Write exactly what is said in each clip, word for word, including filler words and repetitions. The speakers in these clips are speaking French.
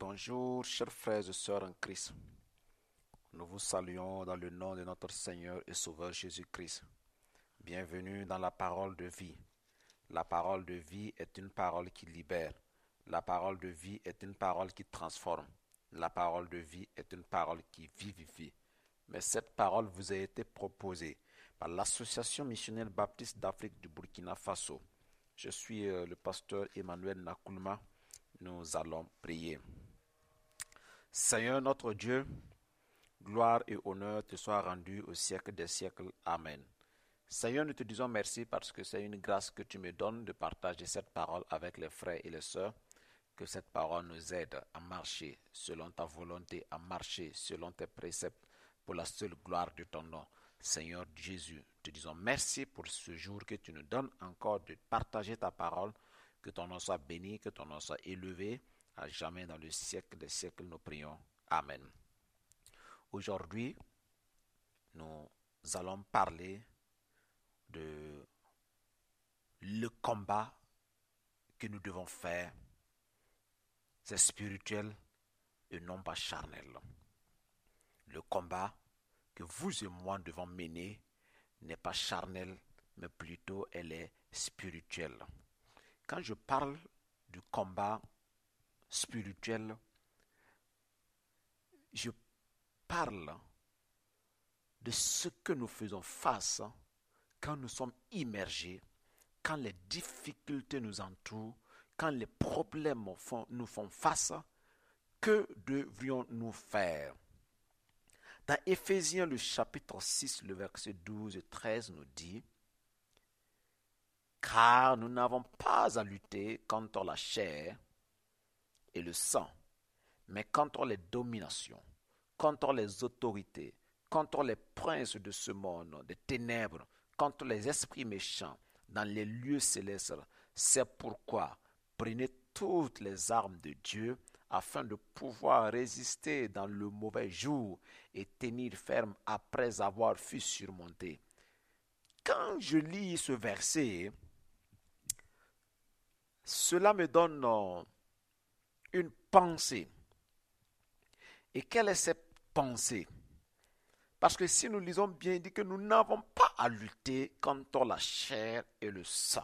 Bonjour, chers frères et sœurs en Christ. Nous vous saluons dans le nom de notre Seigneur et Sauveur Jésus-Christ. Bienvenue dans la parole de vie. La parole de vie est une parole qui libère. La parole de vie est une parole qui transforme. La parole de vie est une parole qui vivifie. Mais cette parole vous a été proposée par l'Association missionnaire baptiste d'Afrique du Burkina Faso. Je suis euh, le pasteur Emmanuel Nakoulma. Nous allons prier. Seigneur notre Dieu, gloire et honneur te soient rendus au siècle des siècles. Amen. Seigneur, nous te disons merci parce que c'est une grâce que tu me donnes de partager cette parole avec les frères et les sœurs. Que cette parole nous aide à marcher selon ta volonté, à marcher selon tes préceptes pour la seule gloire de ton nom. Seigneur Jésus, te disons merci pour ce jour que tu nous donnes encore de partager ta parole. Que ton nom soit béni, que ton nom soit élevé, à jamais dans le siècle des siècles, nous prions. Amen. Aujourd'hui, nous allons parler de le combat que nous devons faire. C'est spirituel et non pas charnel. Le combat que vous et moi devons mener n'est pas charnel, mais plutôt elle est spirituelle. Quand je parle du combat spirituel, je parle de ce que nous faisons face quand nous sommes immergés, quand les difficultés nous entourent, quand les problèmes font, nous font face. Que devrions-nous faire? Dans Éphésiens, le chapitre six, le verset douze et treize nous dit: car nous n'avons pas à lutter contre la chair et le sang, mais contre les dominations, contre les autorités, contre les princes de ce monde, des ténèbres, contre les esprits méchants dans les lieux célestes. C'est pourquoi prenez toutes les armes de Dieu afin de pouvoir résister dans le mauvais jour et tenir ferme après avoir fui surmonté. Quand je lis ce verset, cela me donne une pensée. Et quelle est cette pensée? Parce que si nous lisons bien, il dit que nous n'avons pas à lutter contre la chair et le sang.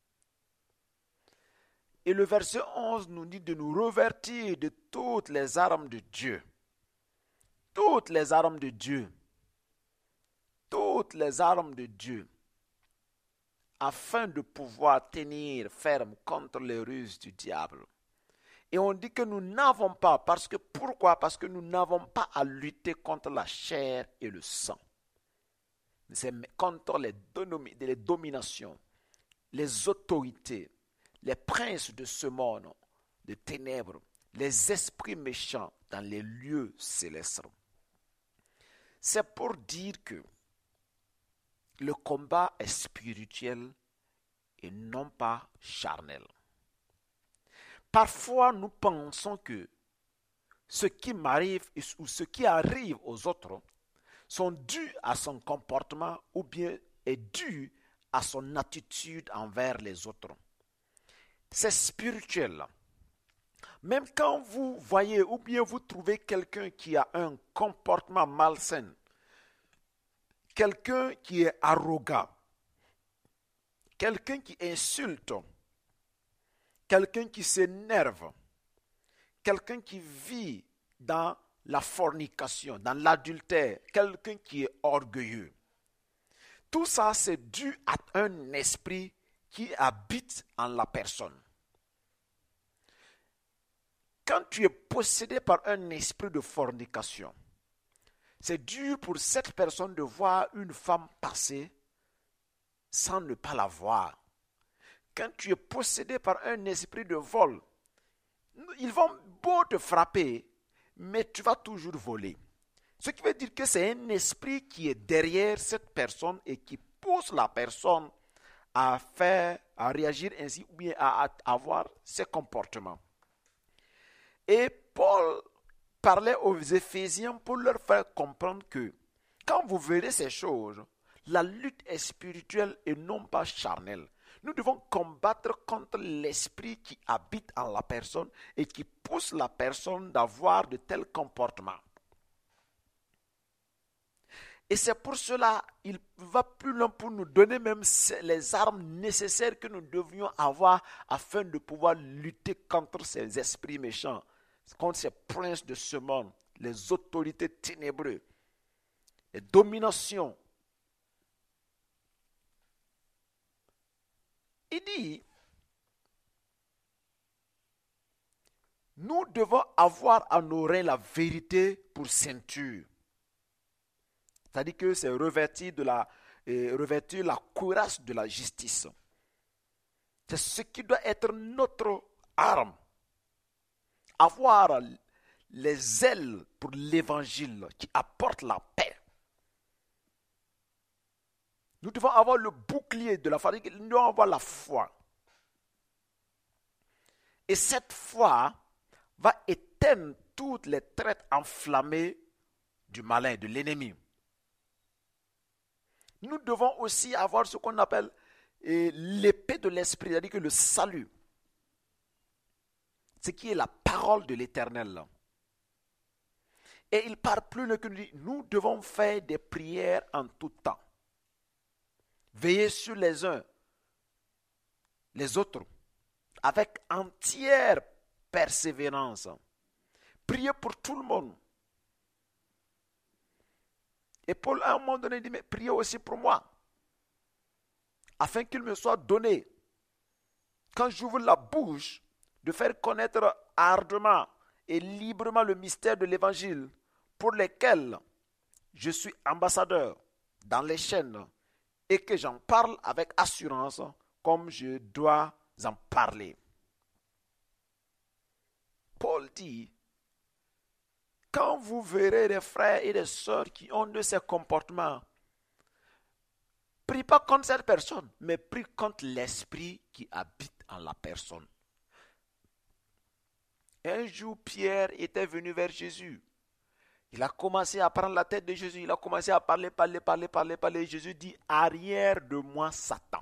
Et le verset onze nous dit de nous revêtir de toutes les armes de Dieu. Toutes les armes de Dieu. Toutes les armes de Dieu. Afin de pouvoir tenir ferme contre les ruses du diable. Et on dit que nous n'avons pas, parce que pourquoi? Parce que nous n'avons pas à lutter contre la chair et le sang. C'est contre les, domi- les dominations, les autorités, les princes de ce monde, de ténèbres, les esprits méchants dans les lieux célestes. C'est pour dire que le combat est spirituel et non pas charnel. Parfois, nous pensons que ce qui m'arrive ou ce qui arrive aux autres sont dus à son comportement ou bien est dû à son attitude envers les autres. C'est spirituel. Même quand vous voyez ou bien vous trouvez quelqu'un qui a un comportement malsain, quelqu'un qui est arrogant, quelqu'un qui insulte, quelqu'un qui s'énerve, quelqu'un qui vit dans la fornication, dans l'adultère, quelqu'un qui est orgueilleux. Tout ça, c'est dû à un esprit qui habite en la personne. Quand tu es possédé par un esprit de fornication, c'est dur pour cette personne de voir une femme passer sans ne pas la voir. Quand tu es possédé par un esprit de vol, ils vont beau te frapper, mais tu vas toujours voler. Ce qui veut dire que c'est un esprit qui est derrière cette personne et qui pousse la personne à faire, à réagir ainsi ou bien à, à avoir ces comportements. Et Paul parlait aux Éphésiens pour leur faire comprendre que quand vous verrez ces choses, la lutte est spirituelle et non pas charnelle. Nous devons combattre contre l'esprit qui habite en la personne et qui pousse la personne d'avoir de tels comportements. Et c'est pour cela qu'il va plus loin pour nous donner même les armes nécessaires que nous devions avoir afin de pouvoir lutter contre ces esprits méchants, contre ces princes de ce monde, les autorités ténébreuses, les dominations. Il dit, nous devons avoir à nos reins la vérité pour ceinture. C'est-à-dire que c'est revêtir, de la, euh, revêtir la cuirasse de la justice. C'est ce qui doit être notre arme. Avoir les ailes pour l'évangile qui apporte la paix. Nous devons avoir le bouclier de la foi. Nous devons avoir la foi. Et cette foi va éteindre toutes les traites enflammées du malin, de l'ennemi. Nous devons aussi avoir ce qu'on appelle eh, l'épée de l'esprit, c'est-à-dire que le salut, ce qui est la parole de l'Éternel. Et il parle plus le que nous dit, nous devons faire des prières en tout temps. Veillez sur les uns, les autres, avec entière persévérance. Priez pour tout le monde. Et Paul, à un moment donné, dit, mais priez aussi pour moi, afin qu'il me soit donné, quand j'ouvre la bouche, de faire connaître ardemment et librement le mystère de l'évangile, pour lequel je suis ambassadeur dans les chaînes, et que j'en parle avec assurance, comme je dois en parler. Paul dit, quand vous verrez des frères et des sœurs qui ont de ces comportements, prie pas contre cette personne, mais prie contre l'esprit qui habite en la personne. Un jour, Pierre était venu vers Jésus. Il a commencé à prendre la tête de Jésus. Il a commencé à parler, parler, parler, parler, parler. Jésus dit, arrière de moi, Satan.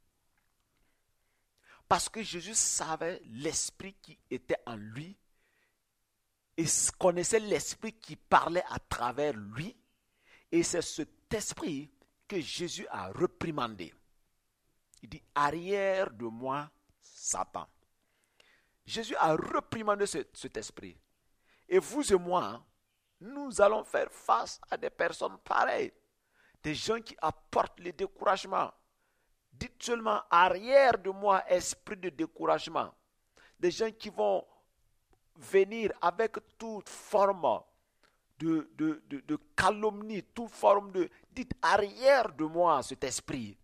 Parce que Jésus savait l'esprit qui était en lui. Et connaissait l'esprit qui parlait à travers lui. Et c'est cet esprit que Jésus a reprimandé. Il dit, arrière de moi, Satan. Jésus a reprimandé ce, cet esprit. Et vous et moi, nous allons faire face à des personnes pareilles. Des gens qui apportent le découragement. Dites seulement, arrière de moi, esprit de découragement. Des gens qui vont venir avec toute forme de, de, de, de calomnie, toute forme de... Dites, arrière de moi cet esprit.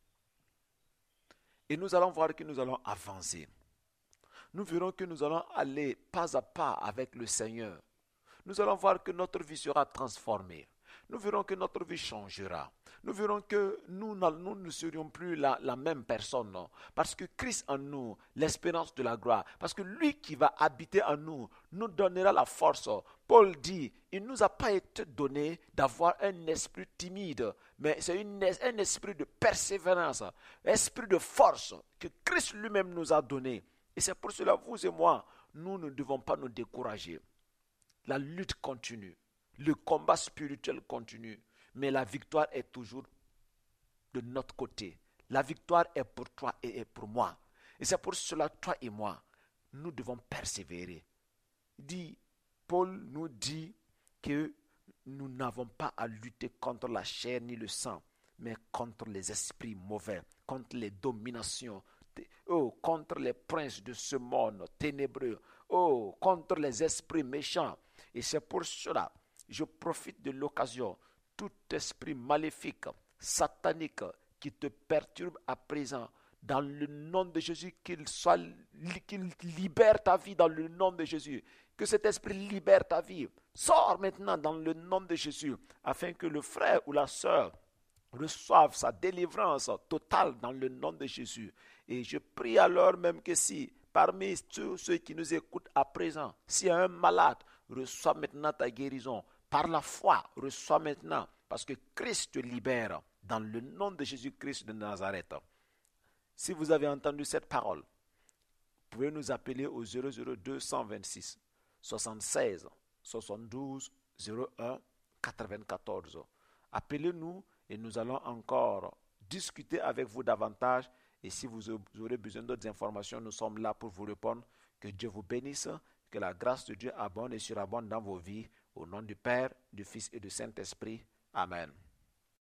Et nous allons voir que nous allons avancer. Nous verrons que nous allons aller pas à pas avec le Seigneur. Nous allons voir que notre vie sera transformée. Nous verrons que notre vie changera. Nous verrons que nous, nous ne serions plus la, la même personne. Non? Parce que Christ en nous, l'espérance de la gloire, parce que lui qui va habiter en nous, nous donnera la force. Paul dit, il ne nous a pas été donné d'avoir un esprit timide, mais c'est une, un esprit de persévérance, un esprit de force que Christ lui-même nous a donné. Et c'est pour cela, vous et moi, nous ne devons pas nous décourager. La lutte continue. Le combat spirituel continue. Mais la victoire est toujours de notre côté. La victoire est pour toi et est pour moi. Et c'est pour cela, toi et moi, nous devons persévérer. Dit, Paul nous dit que nous n'avons pas à lutter contre la chair ni le sang, mais contre les esprits mauvais, contre les dominations, oh, contre les princes de ce monde ténébreux, oh, contre les esprits méchants. Et c'est pour cela, je profite de l'occasion, tout esprit maléfique, satanique, qui te perturbe à présent, dans le nom de Jésus, qu'il soit, qu'il libère ta vie dans le nom de Jésus. Que cet esprit libère ta vie. Sors maintenant dans le nom de Jésus, afin que le frère ou la sœur reçoive sa délivrance totale dans le nom de Jésus. Et je prie alors même que si, parmi tous ceux qui nous écoutent à présent, s'il y a un malade, reçois maintenant ta guérison. Par la foi, reçois maintenant, parce que Christ te libère dans le nom de Jésus-Christ de Nazareth. Si vous avez entendu cette parole, vous pouvez nous appeler au zéro zéro deux cent vingt-six soixante-seize soixante-douze zéro un quatre-vingt-quatorze. Appelez-nous et nous allons encore discuter avec vous davantage. Et si vous aurez besoin d'autres informations, nous sommes là pour vous répondre. Que Dieu vous bénisse, que la grâce de Dieu abonde et surabonde dans vos vies. Au nom du Père, du Fils et du Saint-Esprit. Amen.